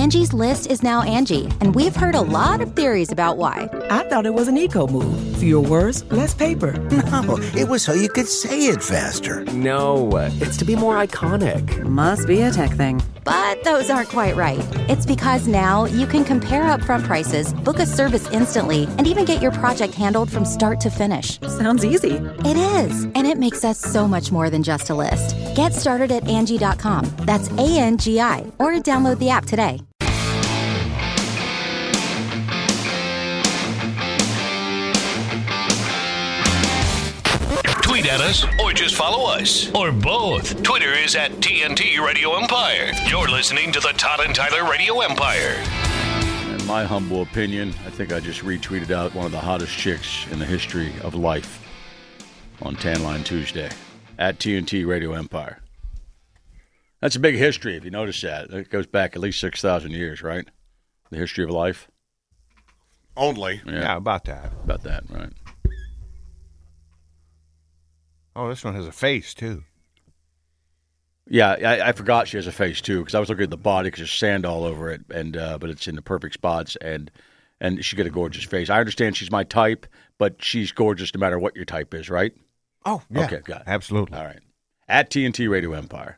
Angie's List is now Angie, and we've heard a lot of theories about why. I thought it was an eco move. Fewer words, less paper. No, it was so you could say it faster. No, it's to be more iconic. Must be a tech thing. But those aren't quite right. It's because now you can compare upfront prices, book a service instantly, and even get your project handled from start to finish. Sounds easy. It is, and it makes us so much more than just a list. Get started at Angie.com. That's ANGI, or download the app today. Tweet at us or just follow us, or both. Twitter is at TNT Radio Empire. You're listening to the Todd and Tyler Radio Empire. In my humble opinion, I think I just retweeted out one of the hottest chicks in the history of life on Tan Line Tuesday at TNT Radio Empire. That's a big history, if you notice that. It goes back at least 6,000 years, right? The history of life. Only. Yeah, about that. About that, right. Oh, this one has a face, too. Yeah, I forgot she has a face, too, because I was looking at the body because there's sand all over it, and but it's in the perfect spots, and she's got a gorgeous face. I understand she's my type, but she's gorgeous no matter what your type is, right? Oh, yeah. Okay, got it. Absolutely. All right. At TNT Radio Empire.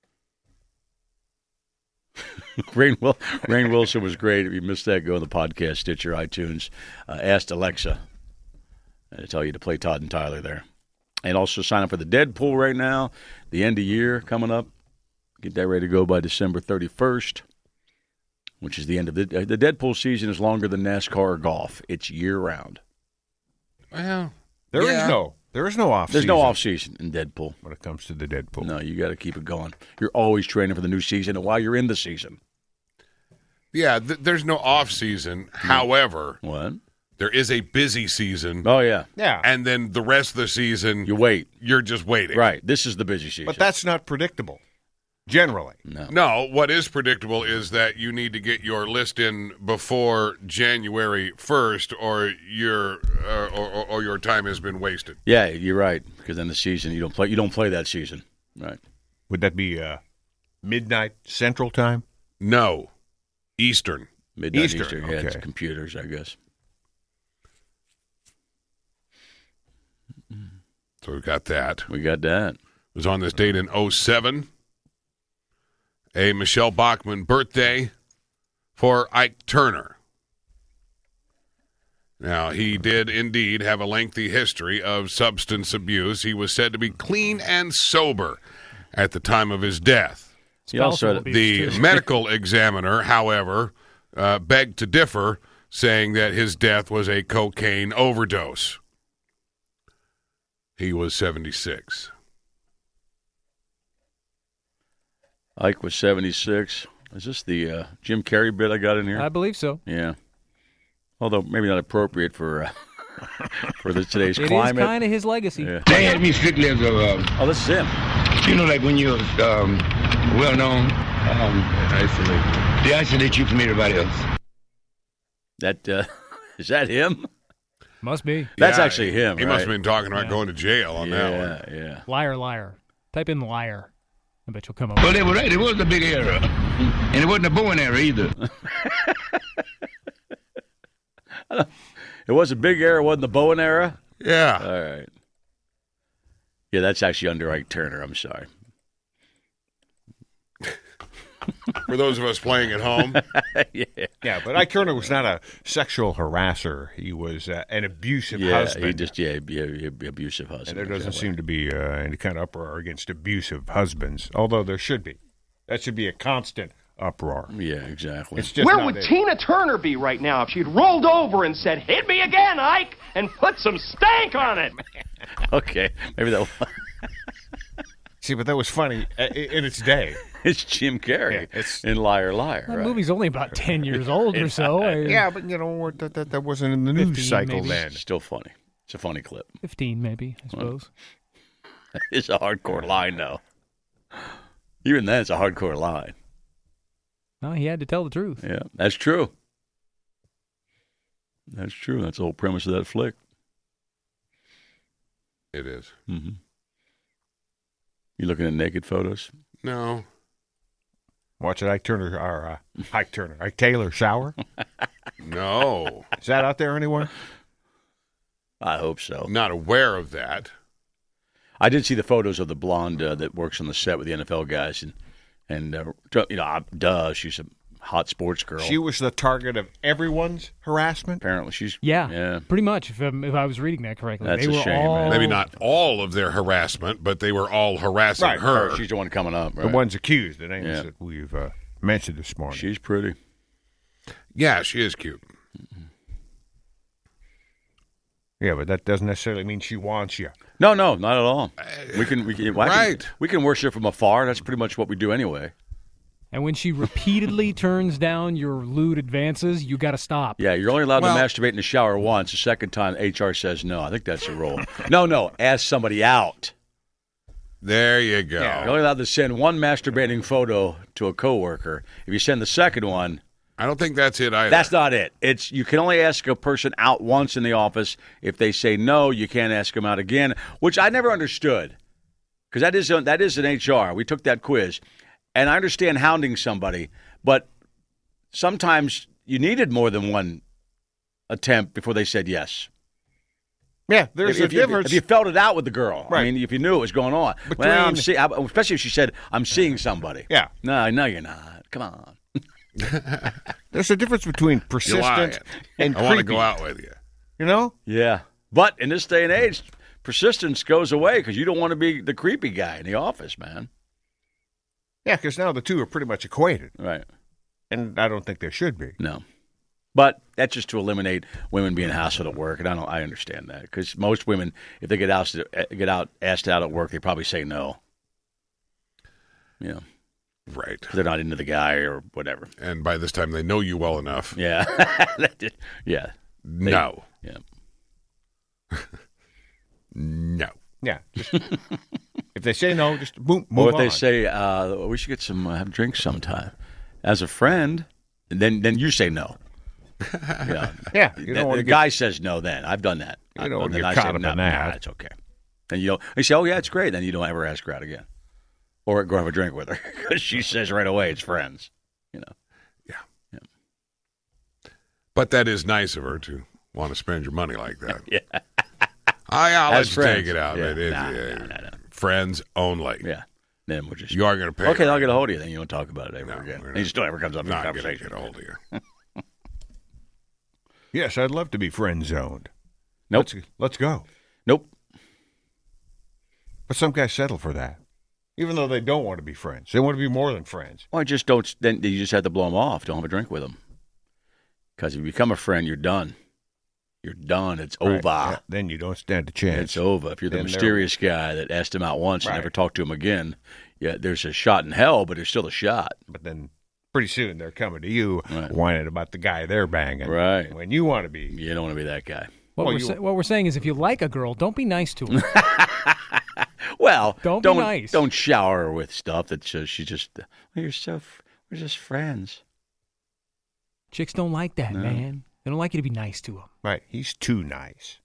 Rainn Wilson was great. If you missed that, go to the podcast, Stitcher, iTunes. Asked Alexa to tell you to play Todd and Tyler there. And also sign up for the Deadpool right now. The end of year coming up. Get that ready to go by December 31st, which is the end of the Deadpool season is longer than NASCAR or golf. It's year-round. Well, there is no off-season. There's no off-season in Deadpool. When it comes to the Deadpool. No, you got to keep it going. You're always training for the new season and while you're in the season. Yeah, there's no off-season. However, what? There is a busy season. Oh, yeah. Yeah. And then the rest of the season, you wait. You're just waiting. Right. This is the busy season. But that's not predictable, generally. No, what is predictable is that you need to get your list in before January 1st or your time has been wasted. Yeah, you're right. Because then the season, you don't play that season. Right. Would that be midnight Central Time? No. Eastern. Midnight Eastern. Eastern. Yeah, Okay. it's computers, I guess. So we've got that. We got that. It was on this date in 2007. A Michelle Bachmann birthday for Ike Turner. Now, he did indeed have a lengthy history of substance abuse. He was said to be clean and sober at the time of his death. The medical examiner, however, begged to differ, saying that his death was a cocaine overdose. He was 76. Ike was 76. Is this the Jim Carrey bit I got in here? I believe so. Yeah. Although maybe not appropriate for today's it climate. It is kind of his legacy. Yeah. They had me strictly as a... oh, this is him. You know, like when you're well-known, they isolate you from everybody else. That is that him? Must be. That's actually him, He right? must have been talking about going to jail on that one. Yeah. Liar, liar. Type in liar. I bet you'll come up Well, with they were right. It was a big error. And it wasn't a Bowen error either. It was a big era, wasn't the Bowen era? Yeah. All right. Yeah, that's actually under Ike Turner. I'm sorry. For those of us playing at home. Yeah, but Ike Turner was not a sexual harasser. He was an abusive husband. Abusive husband. And there doesn't seem to be any kind of uproar against abusive husbands, although there should be. That should be a constant uproar. Yeah, exactly. It's just Where would Tina Turner be right now if she'd rolled over and said, "Hit me again, Ike, and put some stank on it"? Okay, maybe that was... See, but that was funny in its day. It's Jim Carrey in Liar, Liar. That right? movie's only about 10 years old or so. Yeah, but you know that wasn't in the news cycle maybe. then. Still funny. It's a funny clip. 15 maybe, I suppose. It's a hardcore line, though. Even then, it's a hardcore line. No, he had to tell the truth. Yeah, that's true. That's true. That's the whole premise of that flick. It is. Mm-hmm. You looking at naked photos? No. Watch it, Ike Taylor shower? No. Is that out there anywhere? I hope so. Not aware of that. I did see the photos of the blonde that works on the set with the NFL guys, and she's a hot sports girl. She was the target of everyone's harassment? Apparently, she's pretty much. If I was reading that correctly, that's they a were shame. all... Maybe not all of their harassment, but they were all harassing her. She's the one coming up. Right? The ones accused, the names that we've mentioned this morning. She's pretty. Yeah, she is cute. Yeah, but that doesn't necessarily mean she wants you. No, not at all. We can worship from afar. That's pretty much what we do anyway. And when she repeatedly turns down your lewd advances, you got to stop. Yeah, you're only allowed to masturbate in the shower once. The second time, HR says no. I think that's the rule. No, ask somebody out. There you go. Yeah. You're only allowed to send one masturbating photo to a coworker. If you send the second one, I don't think that's it either. That's not it. It's you can only ask a person out once in the office. If they say no, you can't ask them out again, which I never understood because that is an HR. We took that quiz, and I understand hounding somebody, but sometimes you needed more than one attempt before they said yes. Yeah, there's a difference. If you felt it out with the girl, right. I mean, if you knew what was going on. Especially if she said, I'm seeing somebody. Yeah. No, you're not. Come on. There's a difference between persistent and creepy. I want to go out with you. You know? Yeah. But in this day and age, persistence goes away because you don't want to be the creepy guy in the office, man. Yeah, because now the two are pretty much equated. Right. And I don't think they should be. No. But that's just to eliminate women being hassled at work, and I understand that because most women, if they get asked out at work, they probably say no. You know. Right. They're not into the guy or whatever. And by this time, they know you well enough. Yeah. Yeah. No. Yeah. No. Yeah. If they say no, just move on. Or if they say, we should get some, have drinks sometime. As a friend, then you say no. Yeah. The guy says no then. I've done that. You don't want to get caught up in that. Nah, it's okay. And you say, oh, yeah, it's great. Then you don't ever ask her out again. Or go have a drink with her because she says right away it's friends, you know. Yeah. But that is nice of her to want to spend your money like that. Yeah. I'll let you friends. take it out. Yeah. It is No. friends only. Yeah. Then we'll just. You are going to pay. Okay, I'll get a hold of you. Then you won't talk about it ever again. It just never comes up in the conversation. Get a hold of you. Yes, I'd love to be friend zoned. Nope. Let's go. Nope. But some guys settle for that. Even though they don't want to be friends. They want to be more than friends. Well, just don't. Then you just have to blow them off. Don't have a drink with them. Because if you become a friend, you're done. You're done. It's over. Yeah, then you don't stand a chance. It's over. If you're the mysterious guy that asked him out once and never talked to him again, yeah, there's a shot in hell, but there's still a shot. But then pretty soon they're coming to you whining about the guy they're banging. Right. When you want to be. You don't want to be that guy. What we're saying is if you like a girl, don't be nice to her. Well, don't be nice. Don't shower her with stuff that she's just, we're just friends. Chicks don't like that, man. They don't like you to be nice to them. Right. He's too nice.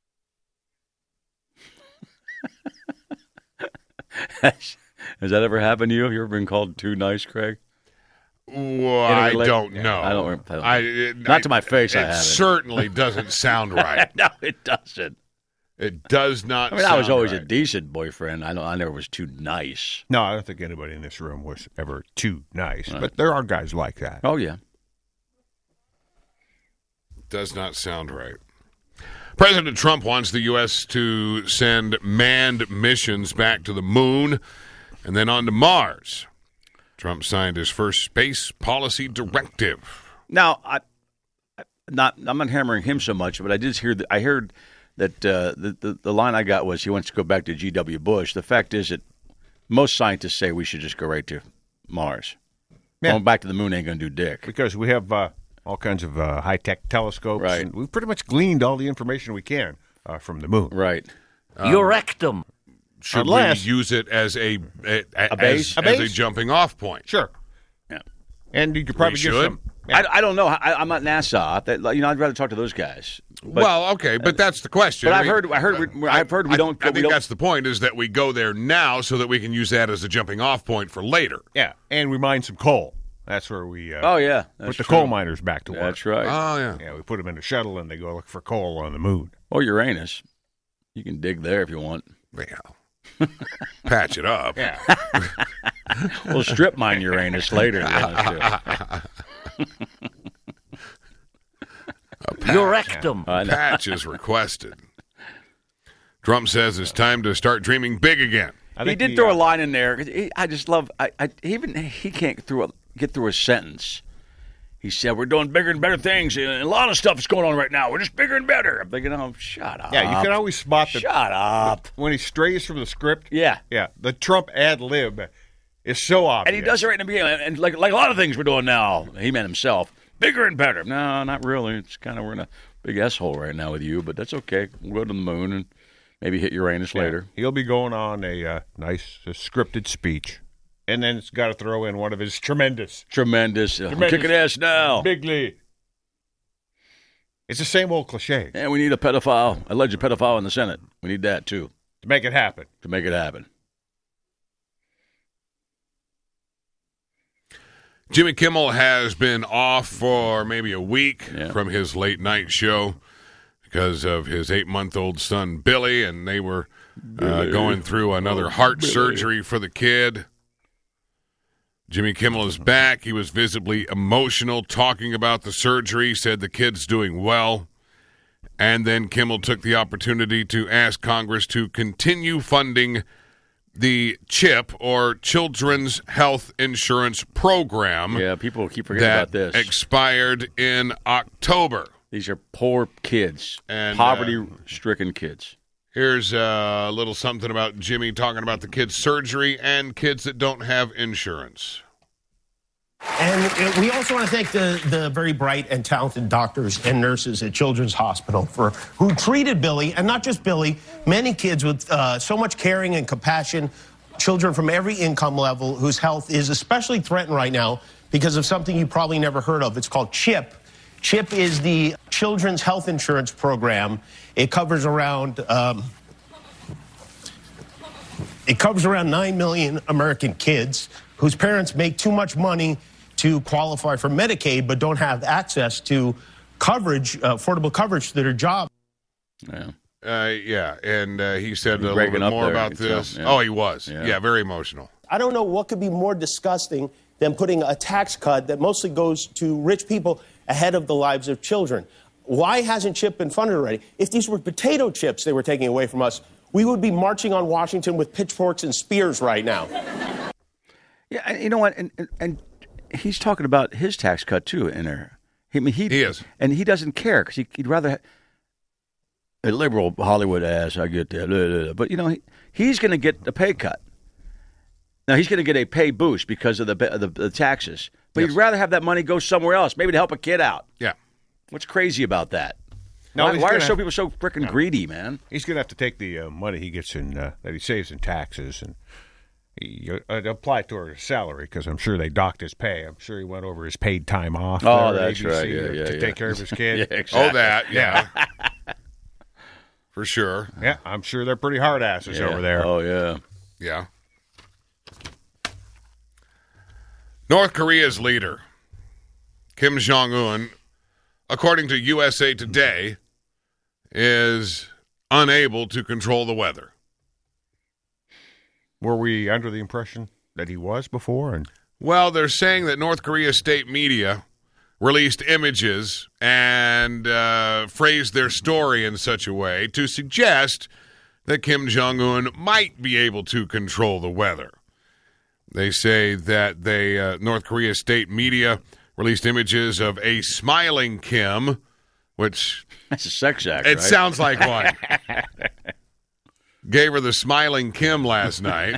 Has that ever happened to you? Have you ever been called too nice, Craig? Well, I don't know. I don't. Not to my face. It certainly doesn't sound right. No, it doesn't. It does not. I was always a decent boyfriend. I never was too nice. No, I don't think anybody in this room was ever too nice. Right. But there are guys like that. Oh yeah. Does not sound right. President Trump wants the U.S. to send manned missions back to the moon and then on to Mars. Trump signed his first space policy directive. Now, I'm not hammering him so much, but I did hear I heard that the line I got was he wants to go back to G.W. Bush. The fact is that most scientists say we should just go right to Mars. Yeah. Going back to the moon ain't going to do dick. Because we have all kinds of high-tech telescopes. Right. And we've pretty much gleaned all the information we can from the moon. Right. Your rectum. Should we use it as a base? As a jumping off point? Sure. Yeah. And you could probably get some. Yeah. I don't know. I'm not NASA. I'd rather talk to those guys. But that's the question. But I've heard we don't. I think that's the point, is that we go there now so that we can use that as a jumping off point for later. Yeah, and we mine some coal. That's where we put the coal miners back to work. That's right. Oh, yeah. Yeah, we put them in a shuttle, and they go look for coal on the moon. Or Uranus. You can dig there if you want. Yeah. Patch it up. Yeah. We'll strip mine Uranus later. Your rectum. Patch is requested. Trump says it's time to start dreaming big again. He did throw a line in there. I just love. He can't get through a sentence. He said, "We're doing bigger and better things, and a lot of stuff is going on right now. We're just bigger and better." I'm thinking, "Oh, shut up." Yeah, you can always spot Shut up. when he strays from the script. Yeah. The Trump ad lib is so obvious, and he does it right in the beginning. And like a lot of things we're doing now, he meant himself. Bigger and better. No, not really. It's kind of we're in a big S-hole right now with you, but that's okay. We'll go to the moon and maybe hit Uranus later. He'll be going on a nice scripted speech. And then it's got to throw in one of his tremendous. Kicking ass now. Bigly. It's the same old cliche. And we need a alleged pedophile in the Senate. We need that, too. To make it happen. Jimmy Kimmel has been off for maybe a week from his late night show because of his 8-month-old son, Billy, and they were going through another heart surgery for the kid. Jimmy Kimmel is back. He was visibly emotional talking about the surgery, said the kid's doing well. And then Kimmel took the opportunity to ask Congress to continue funding the CHIP, or Children's Health Insurance Program. Yeah, people keep forgetting about this. Expired in October. These are poor kids, and poverty-stricken kids. Here's a little something about Jimmy talking about the kids' surgery and kids that don't have insurance. And we also want to thank the very bright and talented doctors and nurses at Children's Hospital who treated Billy, and not just Billy, many kids with so much caring and compassion, children from every income level whose health is especially threatened right now because of something you probably never heard of. It's called CHIP. CHIP is the Children's Health Insurance Program. It covers around 9 million American kids whose parents make too much money to qualify for Medicaid but don't have access to coverage, affordable coverage to their job. Yeah. And he said a little bit more about this. Oh, he was. Yeah, very emotional. I don't know what could be more disgusting than putting a tax cut that mostly goes to rich people ahead of the lives of children. Why hasn't CHIP been funded already? If these were potato chips they were taking away from us, we would be marching on Washington with pitchforks and spears right now. Yeah, you know what? And he's talking about his tax cut, too, in there. He is. And he doesn't care because he'd rather a liberal Hollywood ass, I get that. But, he's going to get a pay cut. Now, he's going to get a pay boost because of the taxes. But he'd rather have that money go somewhere else, maybe to help a kid out. Yeah. What's crazy about that? No, why are people so freaking greedy, man? He's going to have to take the money he gets that he saves in taxes and apply it toward his salary, because I'm sure they docked his pay. I'm sure he went over his paid time off. Oh, that's ABC right. To take care of his kid. Yeah, exactly. Oh, that, yeah. For sure. Yeah, I'm sure they're pretty hard asses over there. Oh, yeah. Yeah. North Korea's leader, Kim Jong-un, according to USA Today, is unable to control the weather. Were we under the impression that he was before? Well, they're saying that North Korea's state media released images and phrased their story in such a way to suggest that Kim Jong-un might be able to control the weather. They say that North Korea's state media released images of a smiling Kim, which... That's a sex act, It right? sounds like one. Gave her the smiling Kim last night,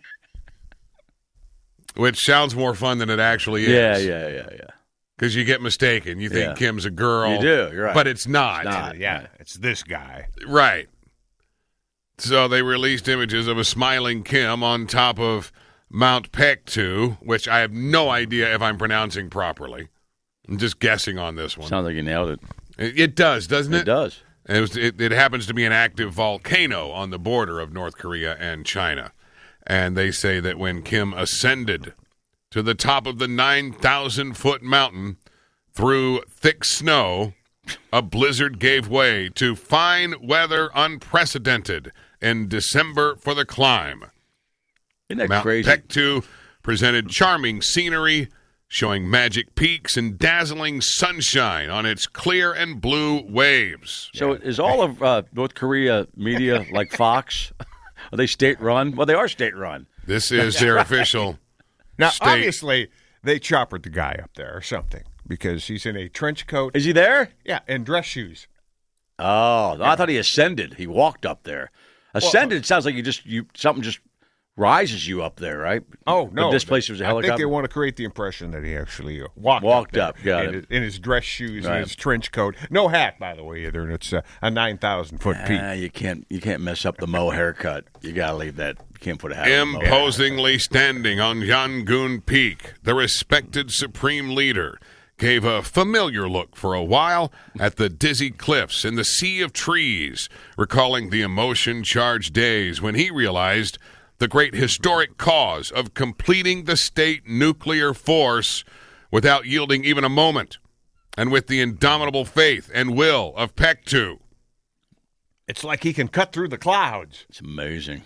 which sounds more fun than it actually is. Yeah. Because you get mistaken. You think Kim's a girl. You do, you're right. But it's not. It's this guy. Right. So they released images of a smiling Kim on top of Mount Pektu, which I have no idea if I'm pronouncing properly. I'm just guessing on this one. Sounds like you nailed it. It does, doesn't it? It does. It happens to be an active volcano on the border of North Korea and China. And they say that when Kim ascended to the top of the 9,000-foot mountain through thick snow, a blizzard gave way to fine weather unprecedented in December for the climb. Isn't that Mount crazy? Paektu presented charming scenery, showing magic peaks and dazzling sunshine on its clear and blue waves. So is all of North Korea media like Fox? Are they state-run? Well, they are state-run. This is their official Now, state. obviously, they choppered the guy up there or something because he's in a trench coat. Is he there? Yeah, and dress shoes. Oh, I thought he ascended. He walked up there. Ascended sounds like something just rises you up there, right? Oh, no. But this place was a I helicopter. think they want to create the impression that he actually walked up. Got in, it. in his dress shoes Right. and his trench coat. No hat, by the way, either. And it's a 9,000-foot peak. You can't mess up the Mo haircut. You got to leave that. You can't put a hat on the Mo. Imposingly standing on Yangon Peak, the respected supreme leader gave a familiar look for a while at the dizzy cliffs and the sea of trees, recalling the emotion-charged days when he realized the great historic cause of completing the state nuclear force without yielding even a moment, and with the indomitable faith and will of Paektu. It's like he can cut through the clouds. It's amazing.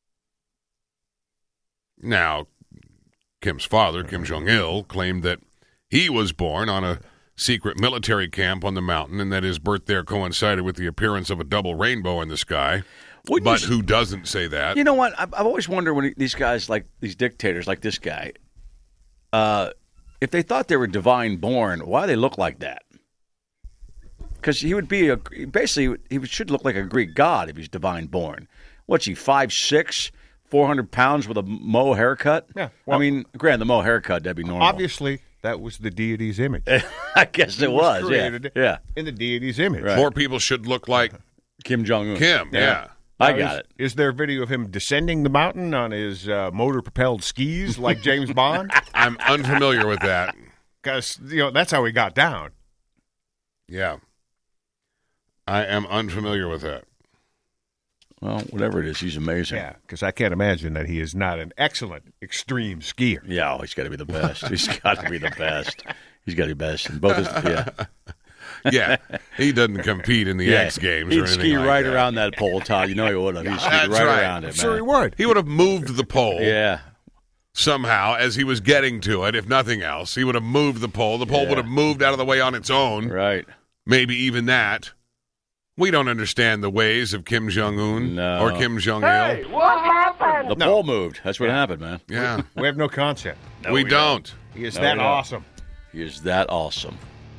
Now, Kim's father, Kim Jong-il, claimed that he was born on a secret military camp on the mountain and that his birth there coincided with the appearance of a double rainbow in the sky. But who doesn't say that? You know what? I've always wondered when these guys, like these dictators, like this guy, if they thought they were divine born, why they look like that? Because he would be he should look like a Greek god if he's divine born. What's he, 5'6", 400 pounds with a Mo haircut? Yeah. Well, I mean, granted, the Mo haircut, that'd be normal. Obviously, that was the deity's image. I guess it was. Created Yeah. in the deity's image. Right. More people should look like Kim Jong-un. Kim, yeah. I got it. Is there a video of him descending the mountain on his motor-propelled skis like James Bond? I'm unfamiliar with that. Because, that's how he got down. Yeah. I am unfamiliar with that. Well, whatever it is, he's amazing. Yeah, because I can't imagine that he is not an excellent extreme skier. Yeah, he's got to be the best. He's got to be the best. He's got to be best. And both Yeah, he doesn't compete in the X Games or he'd anything ski like right that. around that pole, Todd. You know he would have. He'd ski That's right right. around it, man. Sure he would. He would have moved the pole. Yeah. Somehow, as he was getting to it, if nothing else, he would have moved the pole. The pole would have moved out of the way on its own. Right. Maybe even that. We don't understand the ways of Kim Jong-un or Kim Jong-il. Hey, what happened? The pole moved. That's what happened, man. Yeah. We have no concept. we don't. He is No, that we don't. awesome. He is that awesome.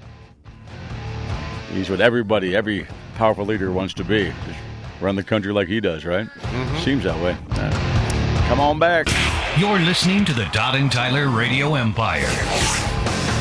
He's what every powerful leader wants to be. Just run the country like he does, right? Mm-hmm. Seems that way. Come on back. You're listening to the Todd and Tyler Radio Empire.